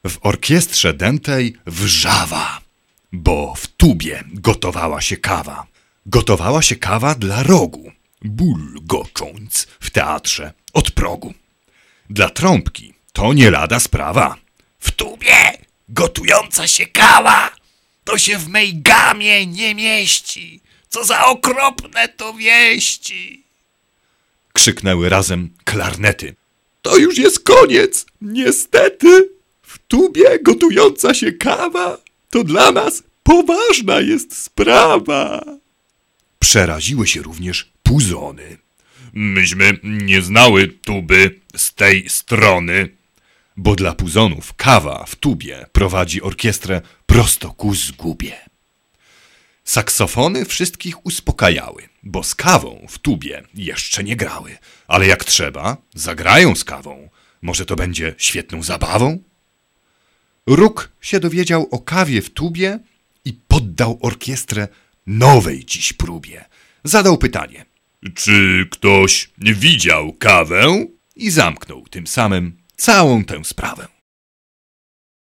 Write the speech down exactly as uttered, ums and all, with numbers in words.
W orkiestrze dętej wrzawa, bo w tubie gotowała się kawa. Gotowała się kawa dla rogu, bulgocząc w teatrze od progu. Dla trąbki to nie lada sprawa. W tubie gotująca się kawa to się w mej gamie nie mieści. Co za okropne to wieści! Krzyknęły razem klarnety. To już jest koniec, niestety. W tubie gotująca się kawa to dla nas poważna jest sprawa. Przeraziły się również puzony. Myśmy nie znały tuby z tej strony. Bo dla puzonów kawa w tubie prowadzi orkiestrę prosto ku zgubie. Saksofony wszystkich uspokajały, bo z kawą w tubie jeszcze nie grały. Ale jak trzeba, zagrają z kawą. Może to będzie świetną zabawą? Róg się dowiedział o kawie w tubie i poddał orkiestrę nowej dziś próbie. Zadał pytanie. Czy ktoś widział kawę? I zamknął tym samym całą tę sprawę.